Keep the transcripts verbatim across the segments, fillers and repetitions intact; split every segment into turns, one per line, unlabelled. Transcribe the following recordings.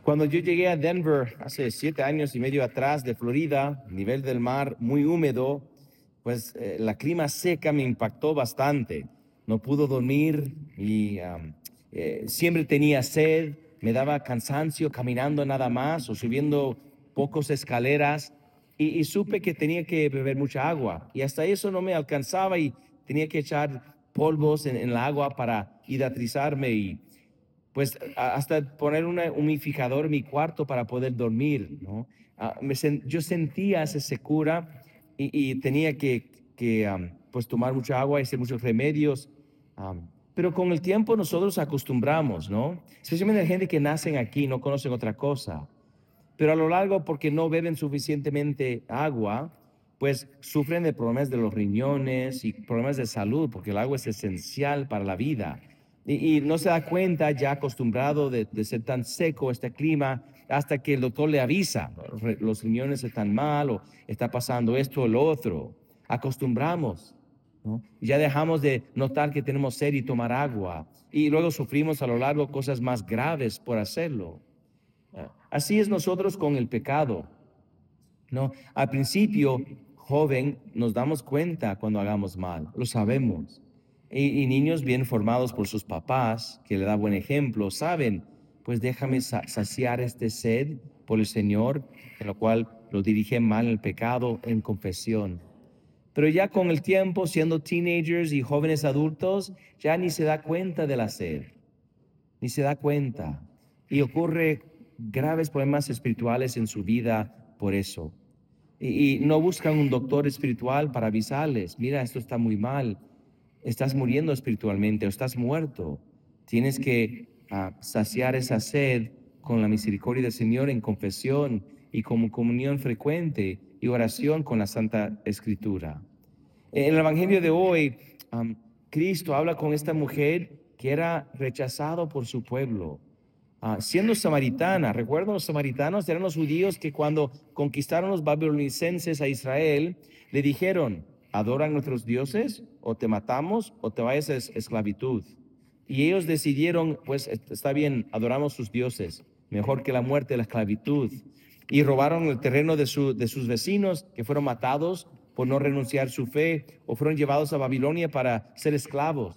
Cuando yo llegué a Denver hace siete años y medio atrás de Florida, nivel del mar muy húmedo, pues eh, la clima seca me impactó bastante. No pudo dormir y um, eh, siempre tenía sed, me daba cansancio caminando nada más o subiendo pocos escaleras y, y supe que tenía que beber mucha agua y hasta eso no me alcanzaba y tenía que echar polvos en, en el agua para hidratizarme y pues a- hasta poner un humidificador en mi cuarto para poder dormir, ¿no? Ah, me sen- yo sentía esa secura y, y tenía que, que am, pues tomar mucha agua y hacer muchos remedios. am, pero con el tiempo nosotros acostumbramos, ¿no? Especialmente la gente que nacen aquí, no conocen otra cosa. Pero a lo largo, porque no beben suficientemente agua, pues sufren de problemas de los riñones y problemas de salud, porque el agua es esencial para la vida. Y, y no se da cuenta, ya acostumbrado de, de ser tan seco este clima, hasta que el doctor le avisa, "Re- los riñones están mal o está pasando esto o lo otro". Acostumbramos, ¿no? Ya dejamos de notar que tenemos sed y tomar agua, y luego sufrimos a lo largo cosas más graves por hacerlo. Así es nosotros con el pecado, ¿no? Al principio, joven, nos damos cuenta cuando hagamos mal, lo sabemos. Y, y niños bien formados por sus papás, que le da buen ejemplo, saben, pues déjame sa- saciar este sed por el Señor, en lo cual lo dirige mal el pecado en confesión. Pero ya con el tiempo, siendo teenagers y jóvenes adultos, ya ni se da cuenta de la sed, ni se da cuenta. Y ocurre graves problemas espirituales en su vida por eso. Y, y no buscan un doctor espiritual para avisarles, mira, esto está muy mal, estás muriendo espiritualmente o estás muerto. Tienes que ah, saciar esa sed con la misericordia del Señor en confesión y como comunión frecuente y oración con la Santa Escritura. En el Evangelio de hoy, um, Cristo habla con esta mujer que era rechazado por su pueblo. Ah, siendo samaritana, recuerdan, los samaritanos eran los judíos que cuando conquistaron los babilonicenses a Israel, le dijeron, ¿adoran nuestros dioses? O te matamos o te vayas a es- esclavitud. Y ellos decidieron, pues está bien, adoramos sus dioses, mejor que la muerte, la esclavitud. Y robaron el terreno de, su, de sus vecinos, que fueron matados por no renunciar su fe, o fueron llevados a Babilonia para ser esclavos.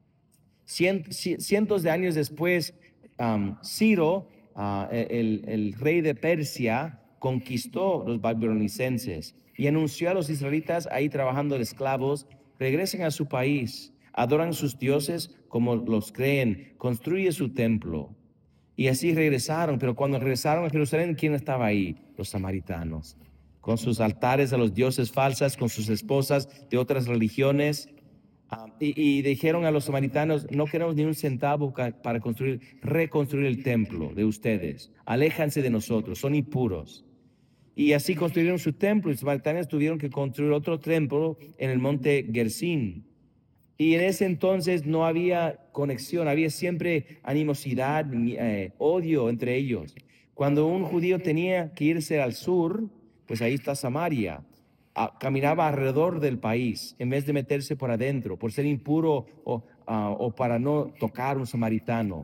Cien, cientos de años después, um, Ciro, uh, el, el rey de Persia, conquistó los babilonicenses y anunció a los israelitas ahí trabajando de esclavos, regresen a su país, adoran sus dioses como los creen, construye su templo. Y así regresaron, pero cuando regresaron a Jerusalén, ¿quién estaba ahí? Los samaritanos, con sus altares a los dioses falsas, con sus esposas de otras religiones. Ah, y, y dijeron a los samaritanos, no queremos ni un centavo para construir, reconstruir el templo de ustedes. Aléjanse de nosotros, son impuros. Y así construyeron su templo y los samaritanos tuvieron que construir otro templo en el monte Gerizim. Y en ese entonces no había conexión, había siempre animosidad, eh, odio entre ellos. Cuando un judío tenía que irse al sur, pues ahí está Samaria. Ah, caminaba alrededor del país en vez de meterse por adentro, por ser impuro o, ah, o para no tocar un samaritano.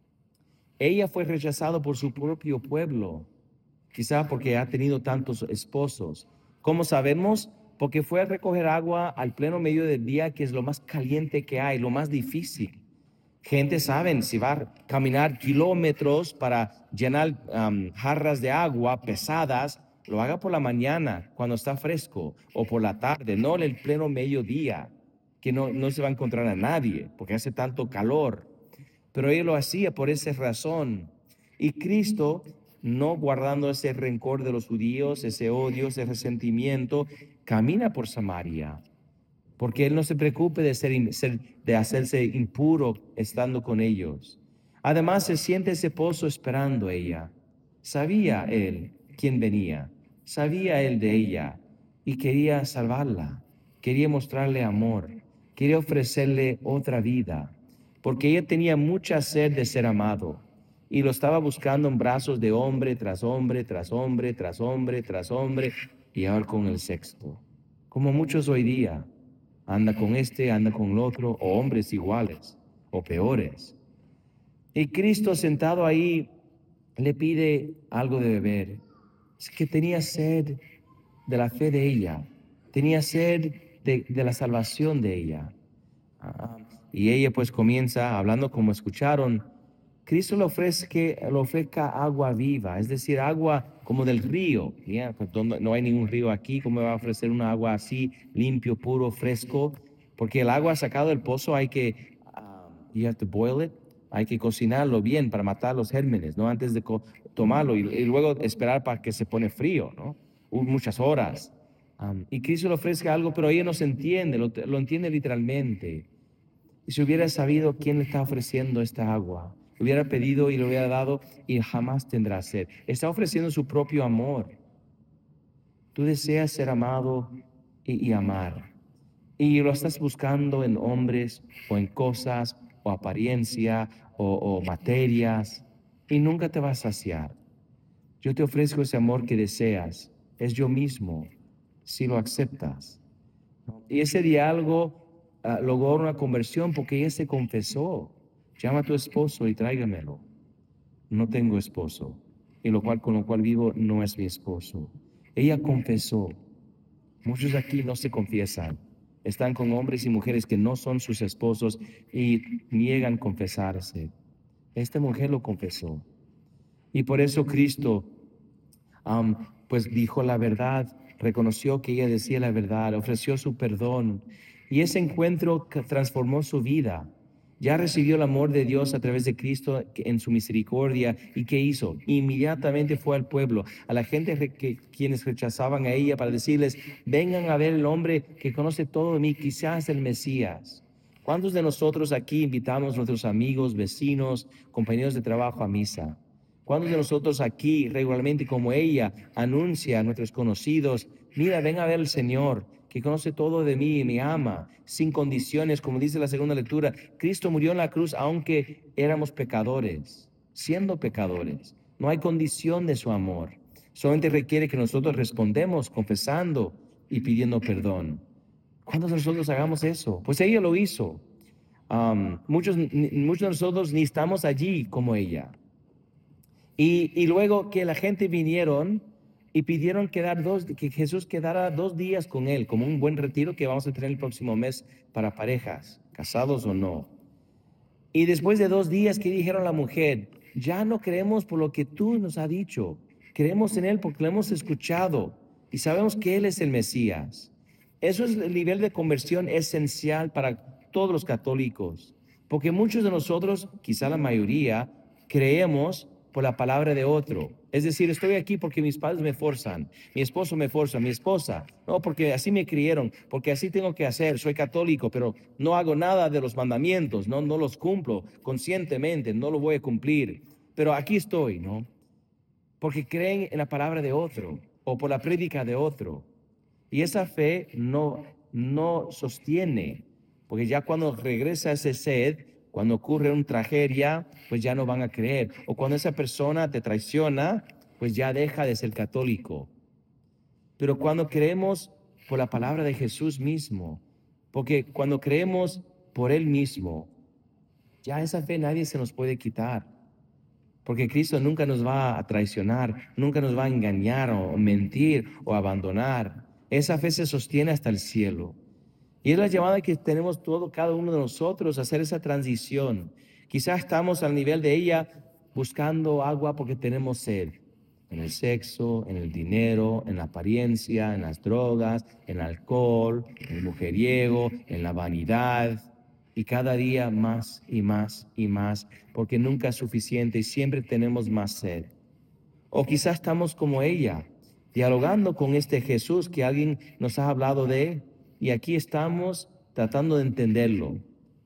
Ella fue rechazada por su propio pueblo, quizá porque ha tenido tantos esposos. ¿Cómo sabemos? Porque fue a recoger agua al pleno medio del día, que es lo más caliente que hay, lo más difícil. Gente saben, si va a caminar kilómetros para llenar um, jarras de agua pesadas, lo haga por la mañana cuando está fresco o por la tarde, no en el pleno mediodía, que no, no se va a encontrar a nadie porque hace tanto calor. Pero ella lo hacía por esa razón. Y Cristo, no guardando ese rencor de los judíos, ese odio, ese resentimiento, camina por Samaria, porque él no se preocupe de, ser, ser, de hacerse impuro estando con ellos. Además, se siente ese pozo esperando a ella. Sabía él quién venía, sabía él de ella y quería salvarla, quería mostrarle amor, quería ofrecerle otra vida, porque ella tenía mucha sed de ser amado y lo estaba buscando en brazos de hombre tras hombre, tras hombre, tras hombre, tras hombre, y ahora con el sexto, como muchos hoy día. Anda con este, anda con el otro, o hombres iguales, o peores. Y Cristo sentado ahí le pide algo de beber. Es que tenía sed de la fe de ella, tenía sed de, de la salvación de ella. Ah, y ella pues comienza hablando como escucharon. Cristo le ofrece que le ofrezca agua viva, es decir, agua como del río. ¿Ya? Pues donde no hay ningún río aquí, ¿cómo me va a ofrecer una agua así, limpio, puro, fresco? Porque el agua sacado del pozo hay que, um, you have to boil it, hay que cocinarlo bien para matar los gérmenes, ¿no? Antes de tomarlo y, y luego esperar para que se pone frío, ¿no? Uh, muchas horas. Um, y Cristo le ofrece algo, pero ella no se entiende, lo, lo entiende literalmente. Y si hubiera sabido quién le está ofreciendo esta agua, hubiera pedido y le hubiera dado y jamás tendrá sed. Está ofreciendo su propio amor. Tú deseas ser amado y, y amar. Y lo estás buscando en hombres o en cosas o apariencia o, o materias y nunca te vas a saciar. Yo te ofrezco ese amor que deseas. Es yo mismo, si lo aceptas. Y ese diálogo ah, logró una conversión porque ella se confesó. Llama a tu esposo y tráigamelo. No tengo esposo. Y lo cual con lo cual vivo no es mi esposo. Ella confesó. Muchos aquí no se confiesan. Están con hombres y mujeres que no son sus esposos y niegan confesarse. Esta mujer lo confesó. Y por eso Cristo um, pues dijo la verdad, reconoció que ella decía la verdad, ofreció su perdón. Y ese encuentro que transformó su vida. Ya recibió el amor de Dios a través de Cristo en su misericordia. ¿Y qué hizo? Inmediatamente fue al pueblo, a la gente re- que, quienes rechazaban a ella para decirles, vengan a ver el hombre que conoce todo de mí, quizás el Mesías. ¿Cuántos de nosotros aquí invitamos a nuestros amigos, vecinos, compañeros de trabajo a misa? ¿Cuántos de nosotros aquí regularmente como ella anuncia a nuestros conocidos, mira, ven a ver al Señor, que conoce todo de mí y me ama, sin condiciones, como dice la segunda lectura? Cristo murió en la cruz aunque éramos pecadores, siendo pecadores. No hay condición de su amor. Solamente requiere que nosotros respondemos confesando y pidiendo perdón. ¿Cuántos de nosotros hagamos eso? Pues ella lo hizo. Um, muchos, muchos de nosotros ni estamos allí como ella. Y, y luego que la gente vinieron y pidieron quedar dos, que Jesús quedara dos días con él, como un buen retiro que vamos a tener el próximo mes para parejas, casados o no. Y después de dos días, ¿qué dijeron la mujer? Ya no creemos por lo que tú nos has dicho, creemos en él porque lo hemos escuchado y sabemos que él es el Mesías. Eso es el nivel de conversión esencial para todos los católicos, porque muchos de nosotros, quizá la mayoría, creemos por la palabra de otro. Es decir, estoy aquí porque mis padres me forzan, mi esposo me forza, mi esposa, no, porque así me criaron, porque así tengo que hacer, soy católico, pero no hago nada de los mandamientos, no, no los cumplo conscientemente, no lo voy a cumplir, pero aquí estoy, ¿no? Porque creen en la palabra de otro o por la prédica de otro. Y esa fe no, no sostiene, porque ya cuando regresa ese sed, cuando ocurre una tragedia, pues ya no van a creer. O cuando esa persona te traiciona, pues ya deja de ser católico. Pero cuando creemos por la palabra de Jesús mismo, porque cuando creemos por Él mismo, ya esa fe nadie se nos puede quitar. Porque Cristo nunca nos va a traicionar, nunca nos va a engañar o mentir o abandonar. Esa fe se sostiene hasta el cielo. Y es la llamada que tenemos todo, cada uno de nosotros, a hacer esa transición. Quizás estamos al nivel de ella buscando agua porque tenemos sed. En el sexo, en el dinero, en la apariencia, en las drogas, en el alcohol, en el mujeriego, en la vanidad. Y cada día más y más y más, porque nunca es suficiente y siempre tenemos más sed. O quizás estamos como ella, dialogando con este Jesús que alguien nos ha hablado de él, y aquí estamos tratando de entenderlo.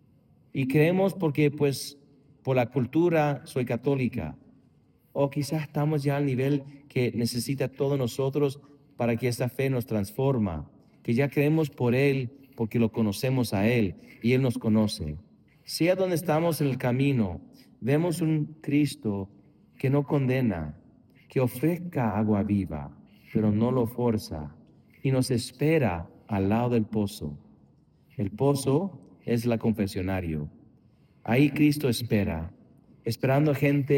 Y creemos porque pues por la cultura soy católica, o quizás estamos ya al nivel que necesita todos nosotros para que esta fe nos transforma, que ya creemos por Él porque lo conocemos a Él y Él nos conoce. Sea donde estamos en el camino, vemos un Cristo que no condena, que ofrezca agua viva, pero no lo forza y nos espera al lado del pozo. El pozo es la confesionario. Ahí Cristo espera, esperando gente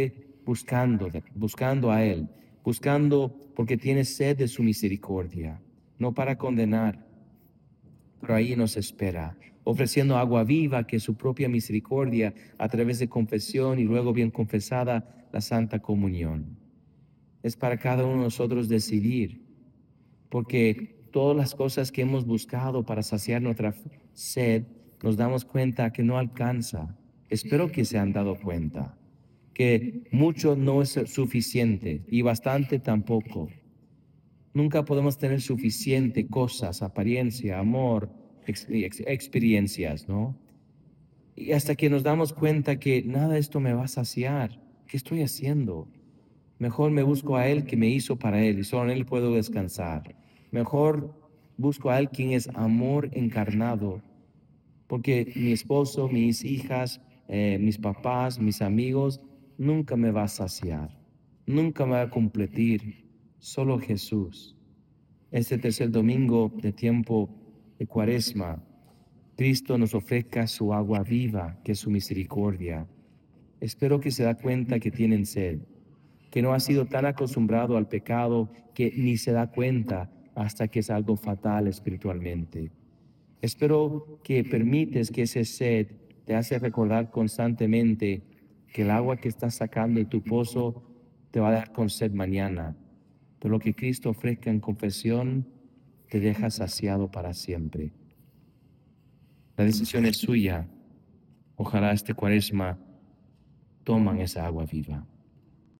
buscando, buscando a Él, buscando porque tienes sed de su misericordia, no para condenar, pero ahí nos espera, ofreciendo agua viva que es su propia misericordia a través de confesión y luego bien confesada la Santa Comunión. Es para cada uno de nosotros decidir, porque todas las cosas que hemos buscado para saciar nuestra sed, nos damos cuenta que no alcanza. Espero que se han dado cuenta que mucho no es suficiente y bastante tampoco. Nunca podemos tener suficiente cosas, apariencia, amor, ex- ex- experiencias, ¿no? Y hasta que nos damos cuenta que nada de esto me va a saciar. ¿Qué estoy haciendo? Mejor me busco a Él que me hizo para Él y solo en Él puedo descansar. Mejor busco a Él quien es amor encarnado, porque mi esposo, mis hijas, eh, mis papás, mis amigos, nunca me va a saciar, nunca me va a completar, solo Jesús. Este tercer domingo de tiempo de Cuaresma, Cristo nos ofrezca su agua viva, que es su misericordia. Espero que se da cuenta que tienen sed, que no ha sido tan acostumbrado al pecado que ni se da cuenta hasta que es algo fatal espiritualmente. Espero que permites que ese sed te hace recordar constantemente que el agua que estás sacando de tu pozo te va a dar con sed mañana, pero lo que Cristo ofrezca en confesión te deja saciado para siempre. La decisión es suya. Ojalá este Cuaresma toman esa agua viva.